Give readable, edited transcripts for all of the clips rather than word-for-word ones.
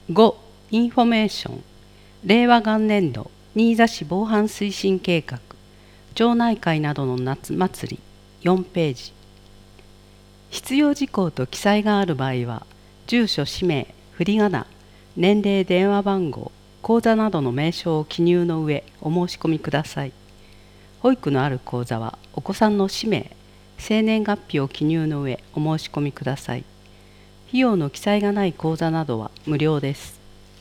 5. インフォメーション。令和元年度新座市防犯推進計画、町内会などの夏祭り4ページ。必要事項と記載がある場合は、住所、氏名、振り仮名、年齢、電話番号、口座などの名称を記入の上お申し込みください。保育のある口座はお子さんの氏名、生年月日を記入の上お申し込みください。費用の記載がない口座などは無料です。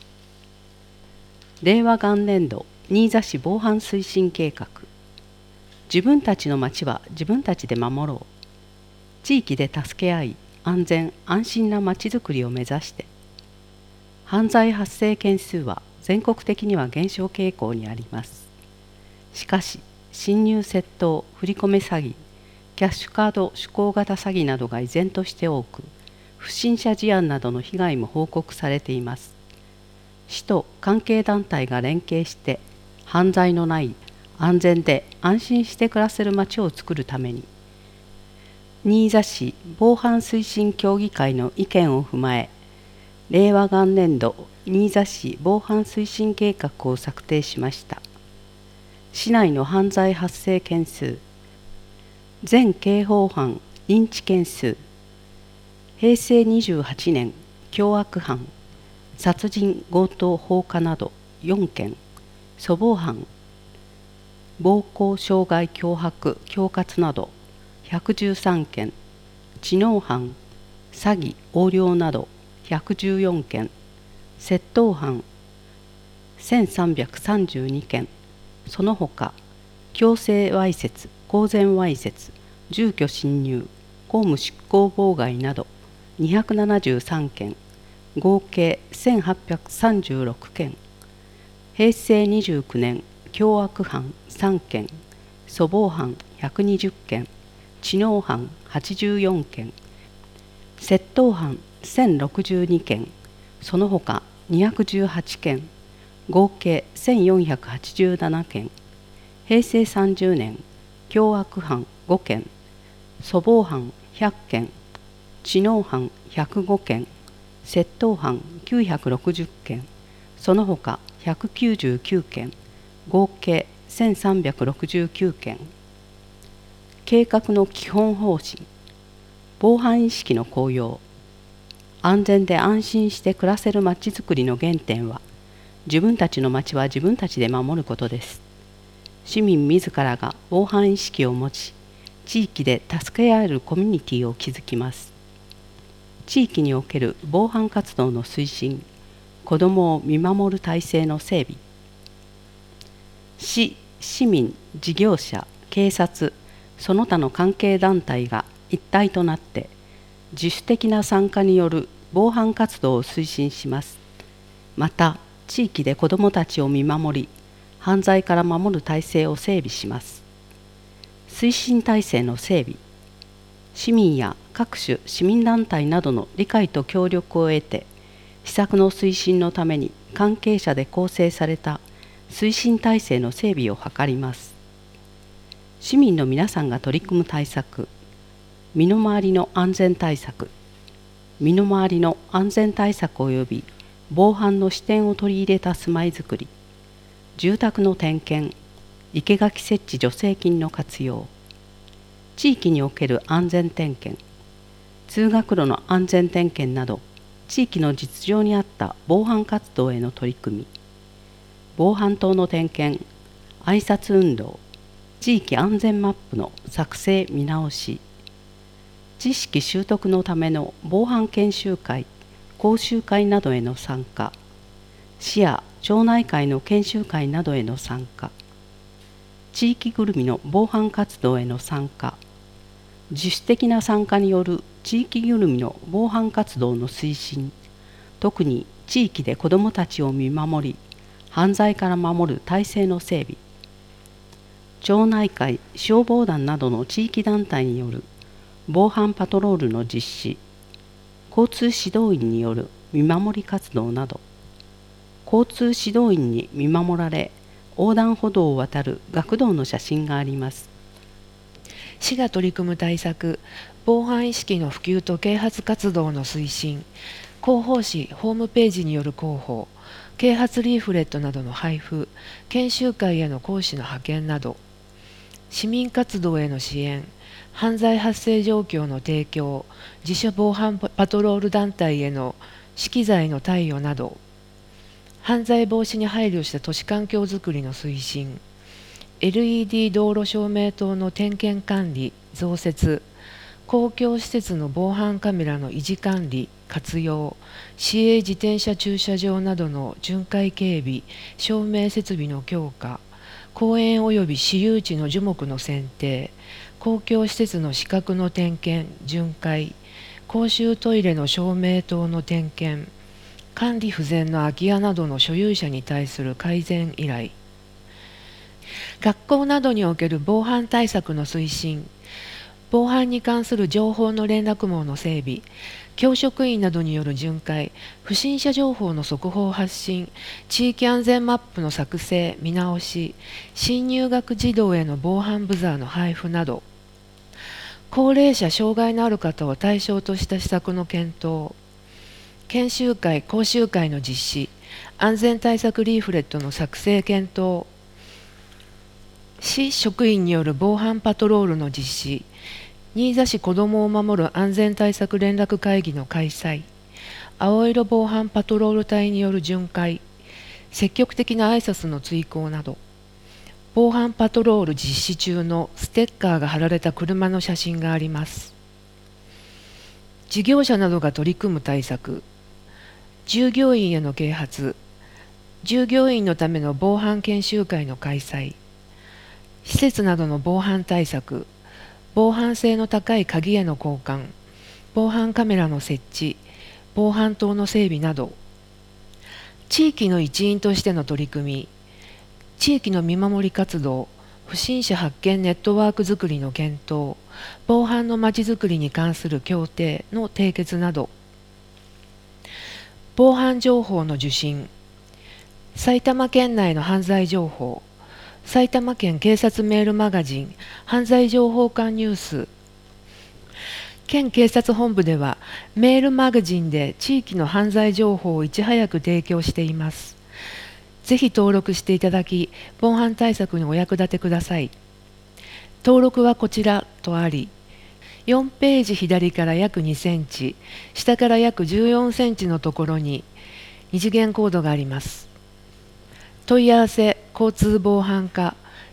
令和元年度新座市防犯推進計画。自分たちの町は自分たちで守ろう。地域で助け合い、安全・安心な町づくりを目指して。犯罪発生件数は全国的には減少傾向にあります。しかし、侵入窃盗、振り込め詐欺、キャッシュカード手工型詐欺などが依然として多く、不審者事案などの被害も報告されています。市と関係団体が連携して犯罪のない安全で安心して暮らせる街を作るために、新座市防犯推進協議会の意見を踏まえ、令和元年度新座市防犯推進計画を策定しました。市内の犯罪発生件数、全刑法犯認知件数、平成28年凶悪犯、殺人・強盗・放火など4件、粗暴犯、暴行・傷害・脅迫・恐喝など113件、知能犯、詐欺・横領など114件、窃盗犯1332件、その他強制わいせつ、公然わいせつ、住居侵入、公務執行妨害など273件、合計1836件、平成29年凶悪犯3件、粗暴犯120件、知能犯84件、窃盗犯1062件、その他218件、合計1487件、平成30年凶悪犯5件、粗暴犯100件、知能犯105件、窃盗犯960件、その他199件、合計1369件。計画の基本方針。防犯意識の向揚。安全で安心して暮らせるまちづくりの原点は、自分たちの町は自分たちで守ることです。市民自らが防犯意識を持ち、地域で助け合えるコミュニティを築きます。地域における防犯活動の推進、子どもを見守る体制の整備。市、市民、事業者、警察、その他の関係団体が一体となって自主的な参加による防犯活動を推進します。また、地域で子どもたちを見守り、犯罪から守る体制を整備します。推進体制の整備。市民や各種市民団体などの理解と協力を得て、施策の推進のために関係者で構成された推進体制の整備を図ります。市民の皆さんが取り組む対策、身の回りの安全対策、身の回りの安全対策及び防犯の視点を取り入れた住まいづくり、住宅の点検、生垣設置助成金の活用、地域における安全点検、通学路の安全点検など、地域の実情に合った防犯活動への取り組み、防犯灯の点検、挨拶運動、地域安全マップの作成見直し、知識習得のための防犯研修会、講習会などへの参加、市や町内会の研修会などへの参加、地域ぐるみの防犯活動への参加、自主的な参加による地域ぐるみの防犯活動の推進、特に地域で子どもたちを見守り、犯罪から守る体制の整備、町内会、消防団などの地域団体による防犯パトロールの実施、交通指導員による見守り活動など、交通指導員に見守られ、横断歩道を渡る学童の写真があります。 市が取り組む対策、防犯意識の普及と啓発活動の推進、 広報誌ホームページによる広報、啓発リーフレットなどの配布、研修会への講師の派遣など、市民活動への支援、犯罪発生状況の提供、自主防犯パトロール団体への資機材の貸与など、犯罪防止に配慮した都市環境づくりの推進、LED 道路照明灯の点検管理・増設、公共施設の防犯カメラの維持管理・活用、市営自転車駐車場などの巡回警備・照明設備の強化、公園及び私有地の樹木の剪定、公共施設の死角の点検・巡回、公衆トイレの照明灯の点検、管理不全の空き家などの所有者に対する改善依頼、学校などにおける防犯対策の推進、防犯に関する情報の連絡網の整備、教職員などによる巡回、不審者情報の速報発信、地域安全マップの作成・見直し、新入学児童への防犯ブザーの配布など、高齢者・障害のある方を対象とした施策の検討、研修会・講習会の実施、安全対策リーフレットの作成検討、市職員による防犯パトロールの実施、新座市子どもを守る安全対策連絡会議の開催、青色防犯パトロール隊による巡回、積極的な挨拶の追考など、防犯パトロール実施中のステッカーが貼られた車の写真があります。事業者などが取り組む対策、従業員への啓発、従業員のための防犯研修会の開催、施設などの防犯対策、防犯性の高い鍵への交換、防犯カメラの設置、防犯灯の整備など、地域の一員としての取り組み、地域の見守り活動、不審者発見ネットワークづくりの検討、防犯のまちづくりに関する協定の締結など、防犯情報の受信、埼玉県内の犯罪情報、埼玉県警察メールマガジン犯罪情報館ニュース、県警察本部ではメールマガジンで地域の犯罪情報をいち早く提供しています。ぜひ登録していただき、防犯対策にお役立てください。登録はこちらとあり、4ページ左から約2センチ、下から約14センチのところに二次元コードがあります。問い合わせ交通防犯課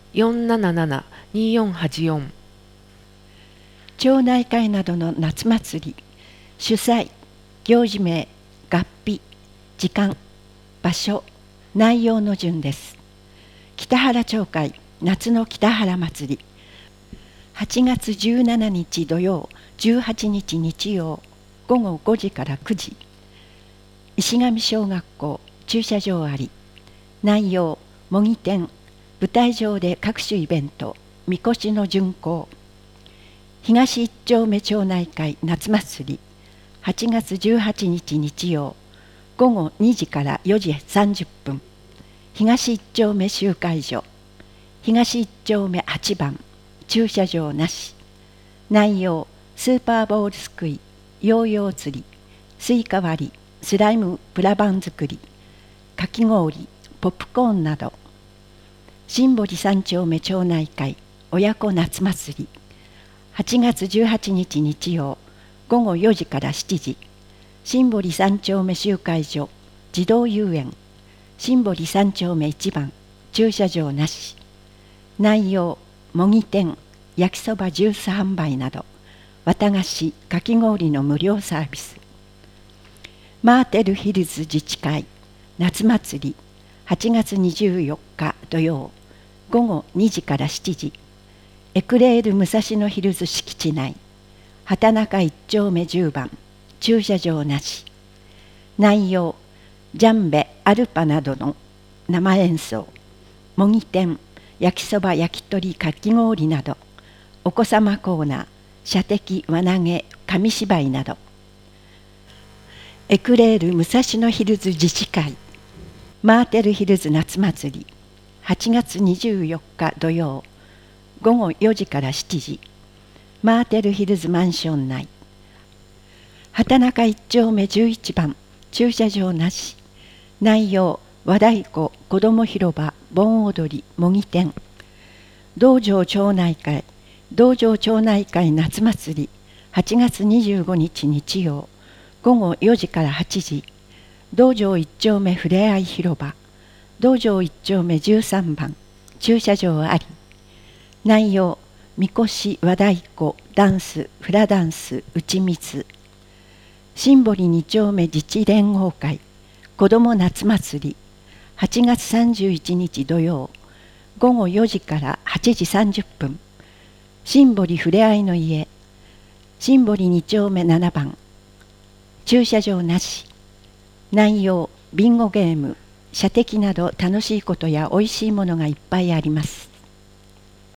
477-2484。 町内会などの夏祭り、主催、行事名、月日、時間、場所、内容の順です。北原町会夏の北原祭り、8月17日土曜、18日日曜、午後5時から9時、石上小学校駐車場あり。内容、模擬店、舞台上で各種イベント、みこしの巡行。東一丁目町内会夏祭り、8月18日日曜、午後2時から4時30分、東一丁目集会所、東一丁目8番、駐車場なし。内容、スーパーボールすくい、ヨーヨー釣り、スイカ割り、スライムプラバン作り、かき氷、ポップコーンなど。新堀三丁目町内会親子夏祭り、8月18日日曜、午後4時から7時、新堀三丁目集会所児童遊園、新堀三丁目1番、駐車場なし。内容、模擬店、焼きそばジュース販売など、綿菓子、かき氷の無料サービス。マーテルヒルズ自治会夏祭り、8月24日土曜、午後2時から7時、エクレール武蔵野ヒルズ敷地内、畑中1丁目10番、駐車場なし。内容、ジャンベ、アルパなどの生演奏、模擬店、焼きそば、焼き鳥、かき氷など、お子様コーナー、射的、輪投げ、紙芝居など。エクレール武蔵野ヒルズ自治会マーテルヒルズ夏祭り、8月24日土曜、午後4時から7時、マーテルヒルズマンション内、畑中1丁目11番、 駐車場なし。内容和太鼓子ども広場盆踊り模擬店。道場町内会夏祭り8月25日日曜午後4時から8時。道場1丁目ふれあい広場。道場1丁目13番。駐車場あり。内容みこし和太鼓ダンスフラダンス打ち水。新堀2丁目自治連合会子ども夏祭り8月31日土曜午後4時から8時30分。新堀ふれあいの家新堀2丁目7番。駐車場なし。内容ビンゴゲーム射的など楽しいことやおいしいものがいっぱいあります。